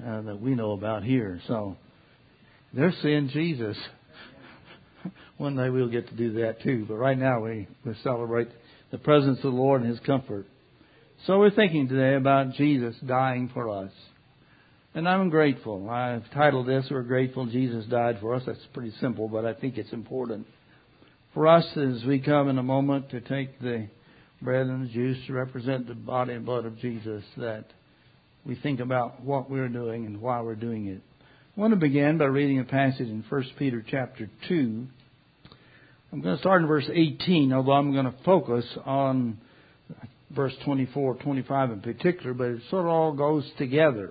that we know about here. So they're seeing Jesus. One day we'll get to do that too. But right now we celebrate the presence of the Lord and His comfort. So we're thinking today about Jesus dying for us. And I'm grateful. I've titled this, We're Grateful Jesus Died for Us. That's pretty simple, but I think it's important for us as we come in a moment to take the bread and the juice to represent the body and blood of Jesus, that we think about what we're doing and why we're doing it. I want to begin by reading a passage in 1 Peter chapter 2. I'm going to start in verse 18, although I'm going to focus on verse 24, 25 in particular, but it sort of all goes together.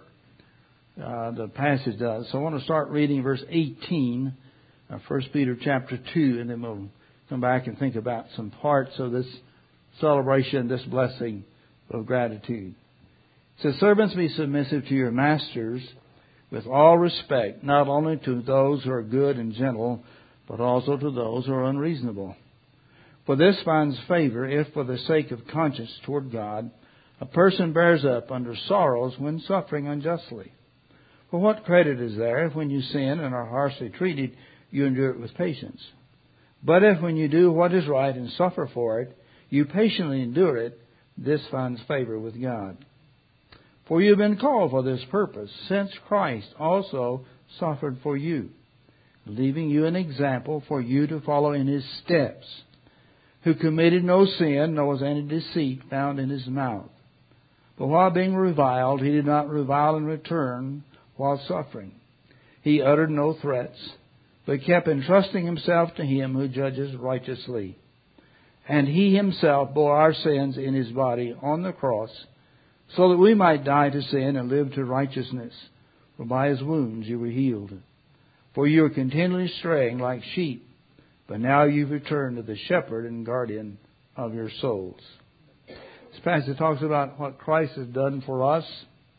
The passage does. So I want to start reading verse 18, 1 Peter chapter 2, and then we'll come back and think about some parts of this celebration, this blessing of gratitude. It says, servants, be submissive to your masters with all respect, not only to those who are good and gentle, but also to those who are unreasonable. For this finds favor if, for the sake of conscience toward God, a person bears up under sorrows when suffering unjustly. For what credit is there if when you sin and are harshly treated, you endure it with patience? But if when you do what is right and suffer for it, you patiently endure it, this finds favor with God. For you have been called for this purpose, since Christ also suffered for you, leaving you an example for you to follow in His steps, who committed no sin, nor was any deceit found in His mouth. But while being reviled, He did not revile in return while suffering. He uttered no threats, but kept entrusting Himself to Him who judges righteously. And He Himself bore our sins in His body on the cross, so that we might die to sin and live to righteousness. For by His wounds you were healed. For you were continually straying like sheep, but now you've returned to the shepherd and guardian of your souls. This passage talks about what Christ has done for us,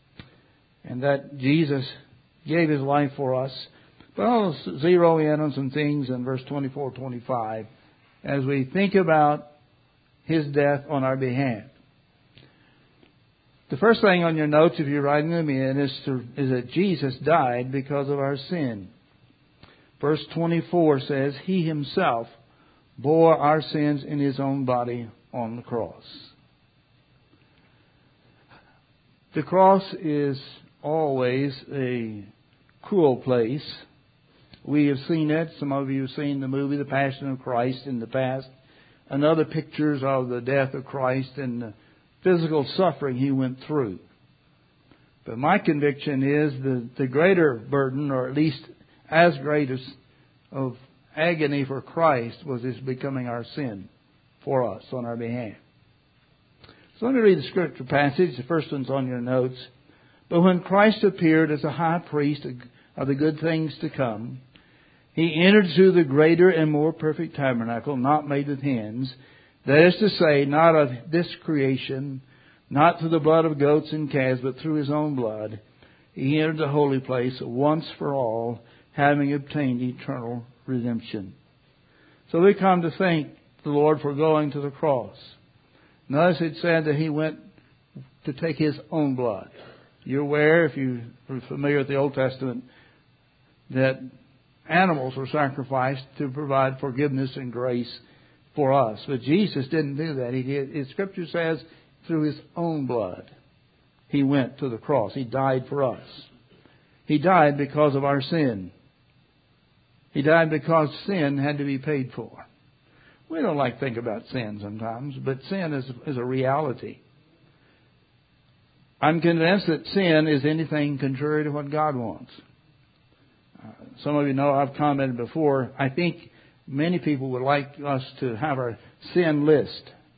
and that Jesus gave His life for us. But I'll zero in on some things in verse 24, 25, as we think about His death on our behalf. The first thing on your notes, if you're writing them in, is that Jesus died because of our sin. Verse 24 says, He Himself bore our sins in His own body on the cross. The cross is always a cruel place. We have seen it. Some of you have seen the movie The Passion of Christ in the past, and other pictures of the death of Christ and the physical suffering He went through. But my conviction is the greater burden, or at least as great as of agony for Christ, was His becoming our sin for us on our behalf. So let me read the scripture passage. The first one's on your notes. But when Christ appeared as a high priest of the good things to come, He entered through the greater and more perfect tabernacle, not made with hands, that is to say, not of this creation, not through the blood of goats and calves, but through His own blood. He entered the holy place once for all, having obtained eternal redemption. So we come to thank the Lord for going to the cross. Notice it said that He went to take His own blood. You're aware, if you're familiar with the Old Testament, that animals were sacrificed to provide forgiveness and grace for us. But Jesus didn't do that. His Scripture says through His own blood He went to the cross. He died for us. He died because of our sin. He died because sin had to be paid for. We don't like to think about sin sometimes, but sin is a reality. I'm convinced that sin is anything contrary to what God wants. Some of you know I've commented before, I think many people would like us to have our sin list.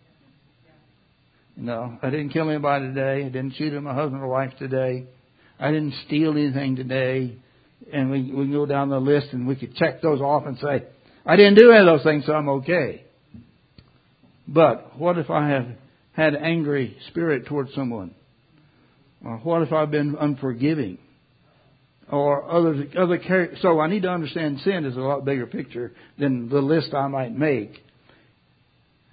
I didn't kill anybody today. I didn't shoot at my husband or wife today. I didn't steal anything today. And we can go down the list and we could check those off and say, I didn't do any of those things, so I'm okay. But what if I have had an angry spirit towards someone? Or what if I've been unforgiving? Or other characters. So I need to understand sin is a lot bigger picture than the list I might make.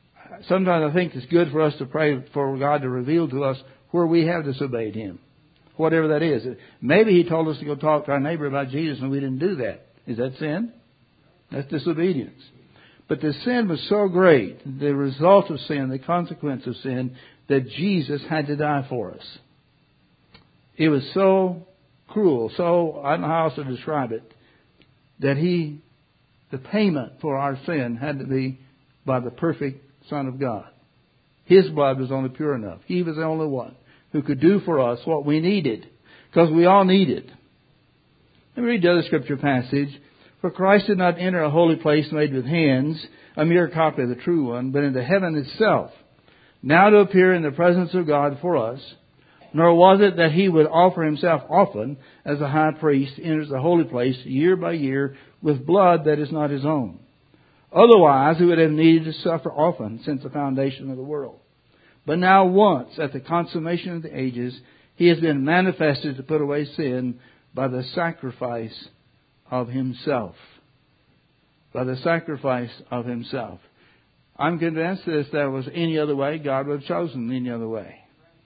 Sometimes I think it's good for us to pray for God to reveal to us where we have disobeyed Him. whatever that is. Maybe He told us to go talk to our neighbor about Jesus and we didn't do that. Is that sin? That's disobedience. But the sin was so great, the result of sin, the consequence of sin, that Jesus had to die for us. It was so cruel, so, I don't know how else to describe it, that the payment for our sin had to be by the perfect Son of God. His blood was only pure enough. He was the only one who could do for us what we needed, because we all need it. Let me read the other scripture passage. For Christ did not enter a holy place made with hands, a mere copy of the true one, but into heaven itself, now to appear in the presence of God for us. Nor was it that He would offer Himself often, as a high priest enters the holy place year by year with blood that is not His own. Otherwise, He would have needed to suffer often since the foundation of the world. But now once, at the consummation of the ages, He has been manifested to put away sin by the sacrifice of Himself. By the sacrifice of Himself. I'm convinced that if there was any other way, God would have chosen any other way.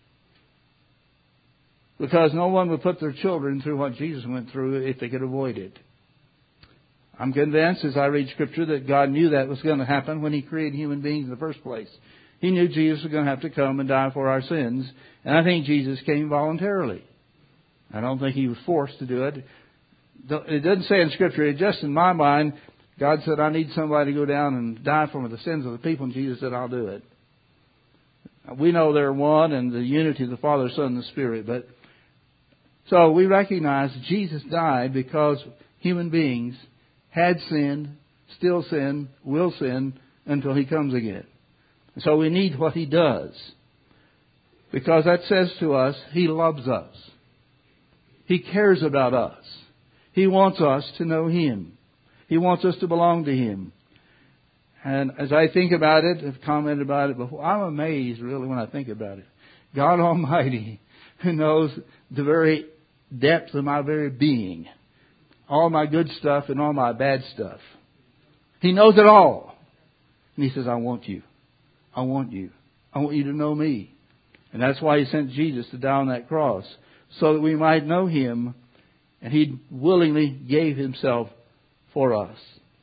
Because no one would put their children through what Jesus went through if they could avoid it. I'm convinced as I read Scripture that God knew that was going to happen when He created human beings in the first place. He knew Jesus was going to have to come and die for our sins. And I think Jesus came voluntarily. I don't think He was forced to do it. It doesn't say in Scripture, it just in my mind, God said, I need somebody to go down and die for the sins of the people. And Jesus said, I'll do it. We know they're one and the unity of the Father, Son, and the Spirit. But so we recognize Jesus died because human beings had sinned, still sin, will sin until He comes again. So we need what He does. Because that says to us, He loves us. He cares about us. He wants us to know Him. He wants us to belong to Him. And as I think about it, I've commented about it before, I'm amazed really when I think about it. God Almighty, who knows the very depth of my very being, all my good stuff and all my bad stuff. He knows it all. And He says, I want you. I want you. I want you to know me. And that's why He sent Jesus to die on that cross, so that we might know Him. And He willingly gave Himself for us.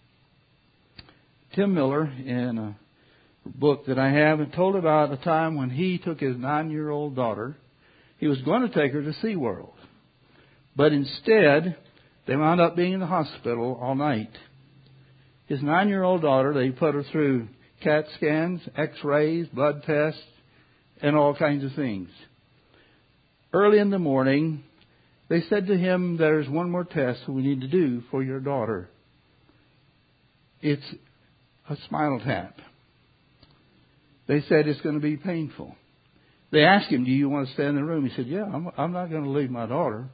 Tim Miller, in a book that I have, told about a time when he took his 9-year-old daughter. He was going to take her to SeaWorld. But instead, they wound up being in the hospital all night. His 9-year-old daughter, they put her through CAT scans, X-rays, blood tests, and all kinds of things. Early in the morning, they said to him, there's one more test we need to do for your daughter. It's a spinal tap. They said it's going to be painful. They asked him, do you want to stay in the room? He said, yeah, I'm not going to leave my daughter.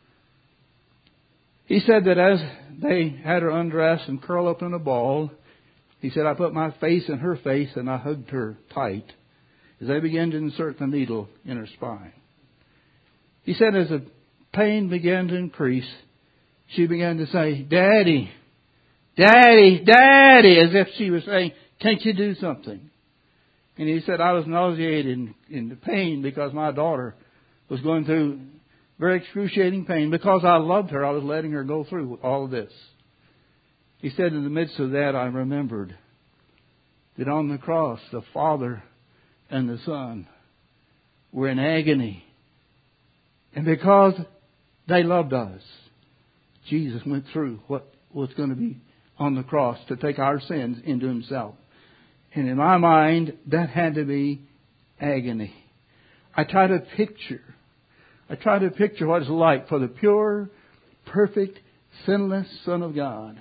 He said that as they had her undressed and curl up in a ball, he said, I put my face in her face and I hugged her tight as they began to insert the needle in her spine. He said as the pain began to increase, she began to say, Daddy, Daddy, Daddy, as if she was saying, can't you do something? And he said, I was nauseated in pain because my daughter was going through very excruciating pain. Because I loved her, I was letting her go through all of this. He said, in the midst of that, I remembered that on the cross, the Father and the Son were in agony. And because they loved us, Jesus went through what was going to be on the cross to take our sins into Himself. And in my mind, that had to be agony. I try to picture what it's like for the pure, perfect, sinless Son of God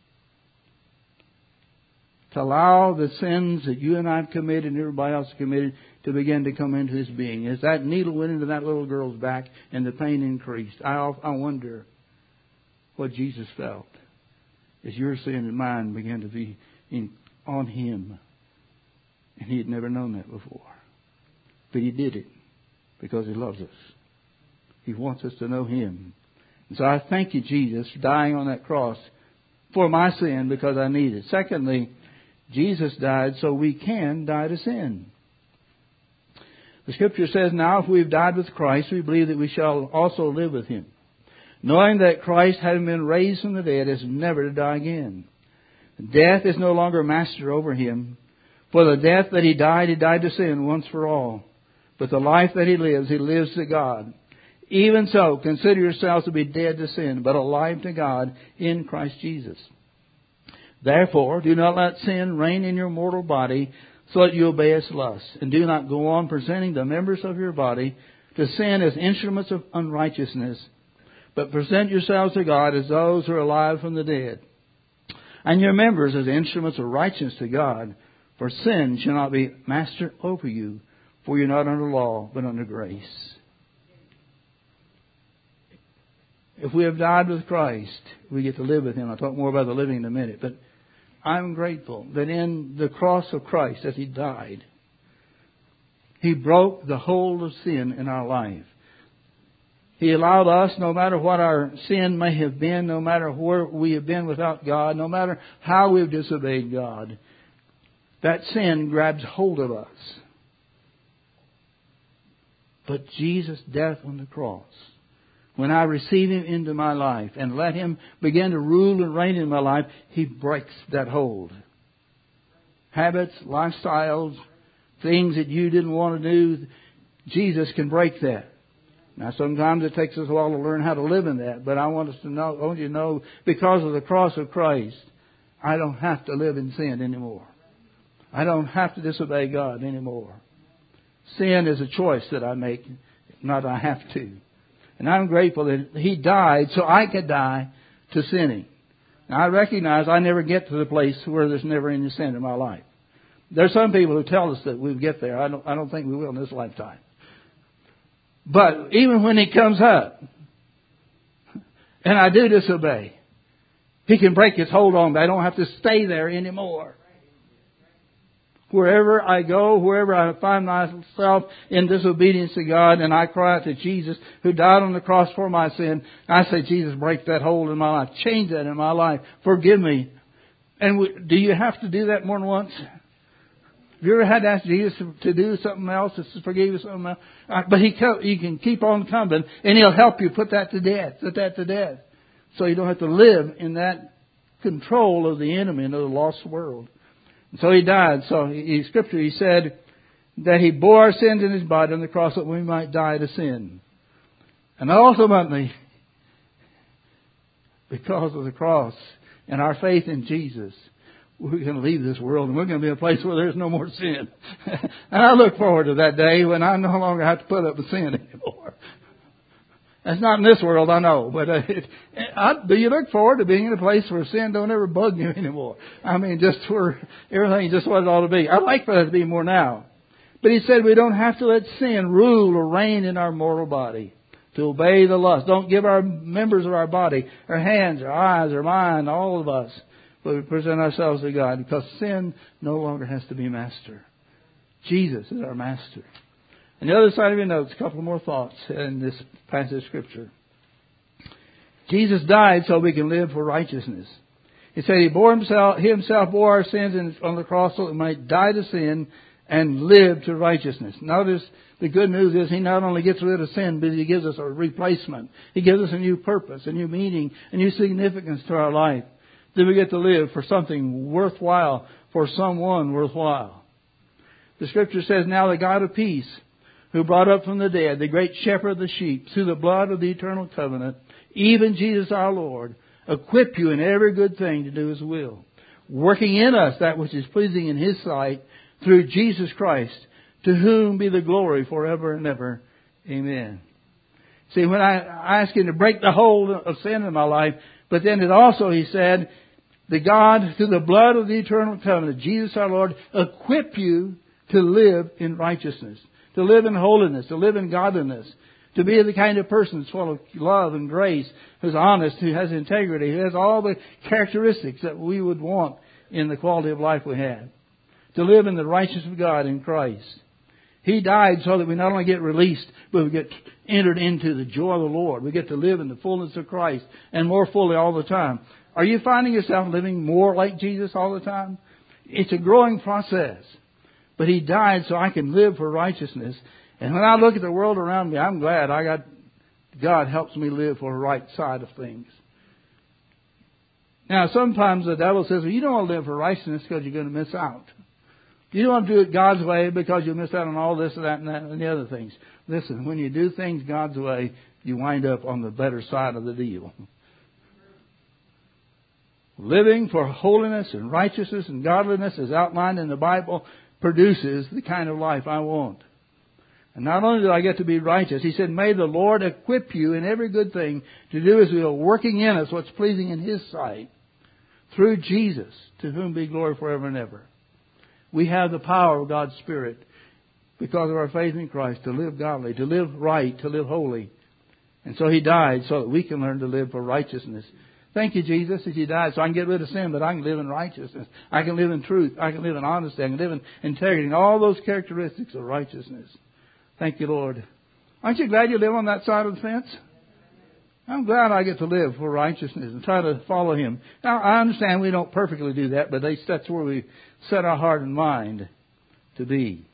to allow the sins that you and I have committed and everybody else has committed to begin to come into His being. As that needle went into that little girl's back and the pain increased, I wonder what Jesus felt as your sin and mine began to be on Him. And He had never known that before. But He did it because He loves us. He wants us to know Him. And so I thank you, Jesus, for dying on that cross for my sin because I need it. Secondly, Jesus died so we can die to sin. The Scripture says, now if we've died with Christ, we believe that we shall also live with Him, knowing that Christ, having been raised from the dead, is never to die again. Death is no longer master over Him. For the death that He died to sin once for all. But the life that He lives to God. Even so, consider yourselves to be dead to sin, but alive to God in Christ Jesus. Therefore, do not let sin reign in your mortal body, so that you obey its lusts. And do not go on presenting the members of your body to sin as instruments of unrighteousness, but present yourselves to God as those who are alive from the dead, and your members as instruments of righteousness to God. For sin shall not be master over you, for you're not under law, but under grace. If we have died with Christ, we get to live with Him. I'll talk more about the living in a minute, but I'm grateful that in the cross of Christ, as He died, He broke the hold of sin in our life. He allowed us, no matter what our sin may have been, no matter where we have been without God, no matter how we've disobeyed God, that sin grabs hold of us. But Jesus' death on the cross, when I receive Him into my life and let Him begin to rule and reign in my life, He breaks that hold. Habits, lifestyles, things that you didn't want to do, Jesus can break that. Now, sometimes it takes us a while to learn how to live in that, but I want you to know, because of the cross of Christ, I don't have to live in sin anymore. I don't have to disobey God anymore. Sin is a choice that I make, not I have to. And I'm grateful that He died so I could die to sinning. Now, I recognize I never get to the place where there's never any sin in my life. There's some people who tell us that we'll get there. I don't think we will in this lifetime. But even when He comes up and I do disobey, He can break His hold on me. I don't have to stay there anymore. Wherever I go, wherever I find myself in disobedience to God, and I cry out to Jesus who died on the cross for my sin, I say, Jesus, break that hold in my life. Change that in my life. Forgive me. And do you have to do that more than once? Have you ever had to ask Jesus to do something else, to forgive you something else? But He can keep on coming, and He'll help you put that to death. Put that to death. So you don't have to live in that control of the enemy and of the lost world. And so He died. So in Scripture He said that He bore our sins in His body on the cross that we might die to sin. And ultimately, because of the cross and our faith in Jesus, we're going to leave this world and we're going to be in a place where there's no more sin. And I look forward to that day when I no longer have to put up with sin anymore. That's not in this world, I know. But do you look forward to being in a place where sin don't ever bug you anymore? I mean, just where everything is just what it ought to be. I'd like for that to be more now. But He said we don't have to let sin rule or reign in our mortal body. To obey the lust. Don't give our members of our body, our hands, our eyes, our mind, all of us, but we present ourselves to God, because sin no longer has to be master. Jesus is our master. On the other side of your notes, a couple more thoughts in this passage of Scripture. Jesus died so we can live for righteousness. He said He Himself bore our sins on the cross so that we might die to sin and live to righteousness. Notice the good news is He not only gets rid of sin, but He gives us a replacement. He gives us a new purpose, a new meaning, a new significance to our life. Then we get to live for something worthwhile, for someone worthwhile. The Scripture says, now the God of peace, who brought up from the dead the great shepherd of the sheep, through the blood of the eternal covenant, even Jesus our Lord, equip you in every good thing to do His will, working in us that which is pleasing in His sight, through Jesus Christ, to whom be the glory forever and ever. Amen. See, when I ask Him to break the hold of sin in my life, but then it also, He said, the God, through the blood of the eternal covenant, Jesus our Lord, equip you to live in righteousness, to live in holiness, to live in godliness, to be the kind of person that's full of love and grace, who's honest, who has integrity, who has all the characteristics that we would want in the quality of life we have. To live in the righteousness of God in Christ. He died so that we not only get released, but we get entered into the joy of the Lord. We get to live in the fullness of Christ, and more fully all the time. Are you finding yourself living more like Jesus all the time? It's a growing process. But He died so I can live for righteousness. And when I look at the world around me, I'm glad God helps me live for the right side of things. Now, sometimes the devil says, well, you don't want to live for righteousness because you're going to miss out. You don't want to do it God's way because you'll miss out on all this and that and the other things. Listen, when you do things God's way, you wind up on the better side of the deal. Living for holiness and righteousness and godliness as outlined in the Bible produces the kind of life I want. And not only do I get to be righteous, he said, may the Lord equip you in every good thing to do His will, working in us what's pleasing in His sight, through Jesus, to whom be glory forever and ever. We have the power of God's Spirit because of our faith in Christ to live godly, to live right, to live holy. And so He died so that we can learn to live for righteousness. Thank you, Jesus, that You died so I can get rid of sin, but I can live in righteousness. I can live in truth. I can live in honesty. I can live in integrity and all those characteristics of righteousness. Thank You, Lord. Aren't you glad you live on that side of the fence? I'm glad I get to live for righteousness and try to follow Him. Now, I understand we don't perfectly do that, but that's where we set our heart and mind to be.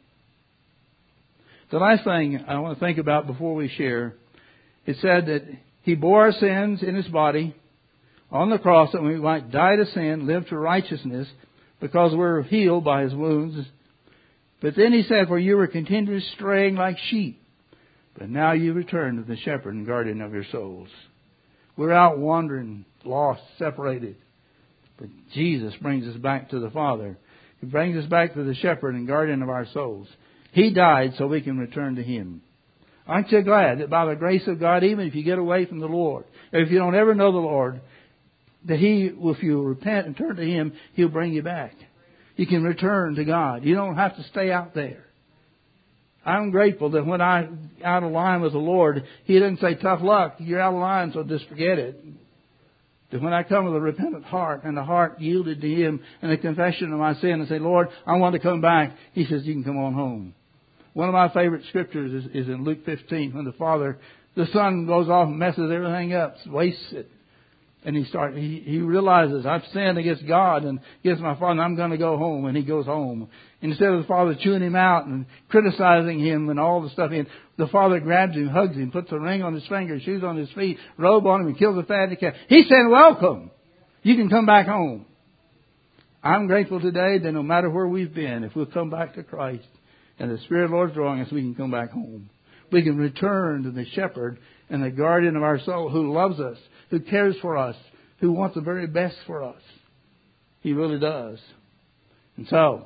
The last thing I want to think about before we share, it said that He bore our sins in His body on the cross that we might die to sin, live to righteousness, because we're healed by His wounds. But then He said, for you were continually straying like sheep, but now you return to the shepherd and guardian of your souls. We're out wandering, lost, separated. But Jesus brings us back to the Father. He brings us back to the shepherd and guardian of our souls. He died so we can return to Him. Aren't you glad that by the grace of God, even if you get away from the Lord, or if you don't ever know the Lord, that if you repent and turn to Him, He'll bring you back. You can return to God. You don't have to stay out there. I'm grateful that when I'm out of line with the Lord, He doesn't say, tough luck, you're out of line, so just forget it. That when I come with a repentant heart and a heart yielded to Him and a confession of my sin and say, Lord, I want to come back, He says, you can come on home. One of my favorite scriptures is in Luke 15 when the son goes off and messes everything up, wastes it. And he realizes I've sinned against God and against my father and I'm going to go home. And he goes home. Instead of the father chewing him out and criticizing him and all the stuff, the father grabs him, hugs him, puts a ring on his finger, shoes on his feet, robe on him, and kills a fatted calf. He said, welcome. You can come back home. I'm grateful today that no matter where we've been, if we'll come back to Christ and the Spirit of the Lord is drawing us, we can come back home. We can return to the shepherd and the guardian of our soul who loves us, who cares for us, who wants the very best for us. He really does. And so,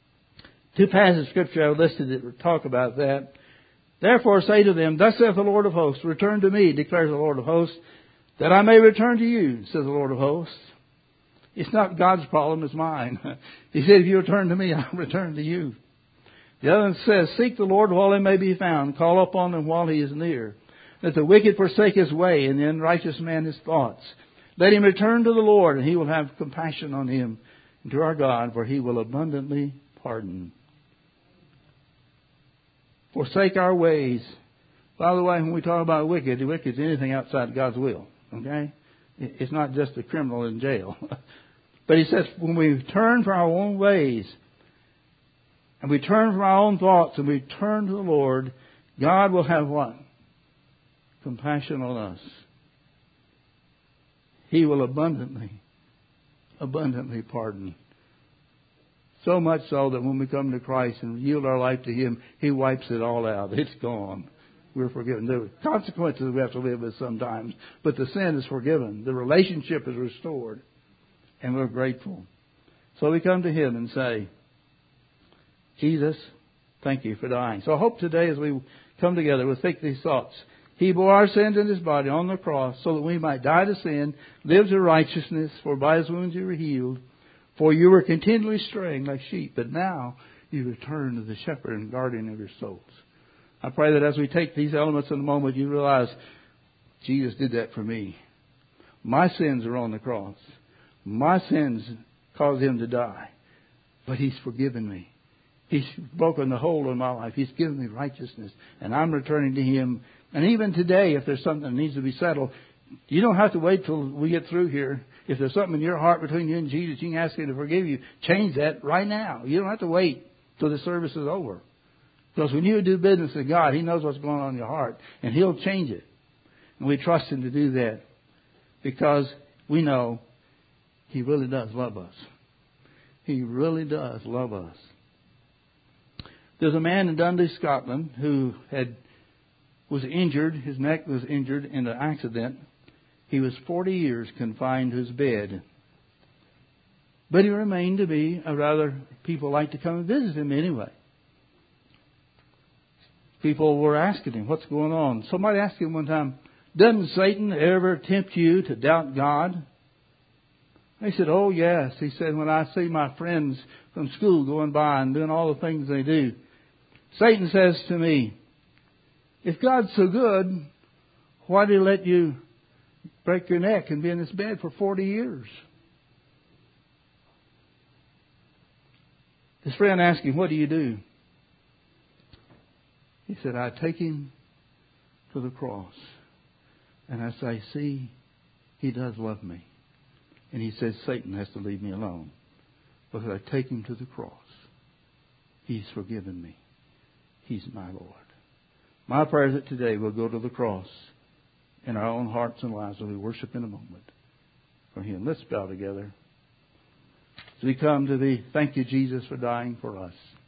two passages of Scripture I listed that talk about that. Therefore say to them, thus saith the Lord of hosts, return to me, declares the Lord of hosts, that I may return to you, says the Lord of hosts. It's not God's problem, it's mine. He said, if you return to me, I'll return to you. The other one says, seek the Lord while He may be found, call upon Him while He is near. Let the wicked forsake his way, and the unrighteous man his thoughts. Let him return to the Lord, and He will have compassion on him, and to our God, for He will abundantly pardon. Forsake our ways. By the way, when we talk about wicked, the wicked is anything outside God's will. Okay? It's not just a criminal in jail. But He says, when we turn from our own ways, and we turn from our own thoughts, and we turn to the Lord, God will have what? Compassion on us. He will abundantly pardon. So much so that when we come to Christ and yield our life to Him, He wipes it all out. It's gone. We're forgiven. There are consequences we have to live with sometimes, but the sin is forgiven. The relationship is restored, and we're grateful. So we come to Him and say, Jesus, thank You for dying. So I hope today as we come together, we'll think these thoughts. He bore our sins in His body on the cross so that we might die to sin, live to righteousness, for by His wounds you were healed. For you were continually straying like sheep, but now you return to the shepherd and guardian of your souls. I pray that as we take these elements in a moment, you realize Jesus did that for me. My sins are on the cross. My sins caused Him to die. But He's forgiven me. He's broken the hold on my life. He's given me righteousness. And I'm returning to Him. And even today, if there's something that needs to be settled, you don't have to wait till we get through here. If there's something in your heart between you and Jesus, you can ask Him to forgive you. Change that right now. You don't have to wait till the service is over. Because when you do business with God, He knows what's going on in your heart. And He'll change it. And we trust Him to do that. Because we know He really does love us. He really does love us. There's a man in Dundee, Scotland, who was injured. His neck was injured in an accident. He was 40 years confined to his bed. But he remained to be people like to come and visit him anyway. People were asking him, what's going on? Somebody asked him one time, doesn't Satan ever tempt you to doubt God? He said, oh yes. He said, when I see my friends from school going by and doing all the things they do, Satan says to me, if God's so good, why did He let you break your neck and be in this bed for 40 years? His friend asked him, what do you do? He said, I take him to the cross. And I say, see, He does love me. And he says, Satan has to leave me alone. Because I take him to the cross. He's forgiven me. He's my Lord. My prayer is that today we'll go to the cross in our own hearts and lives and we worship in a moment for Him. Let's bow together. As we come to Thee, thank You, Jesus, for dying for us.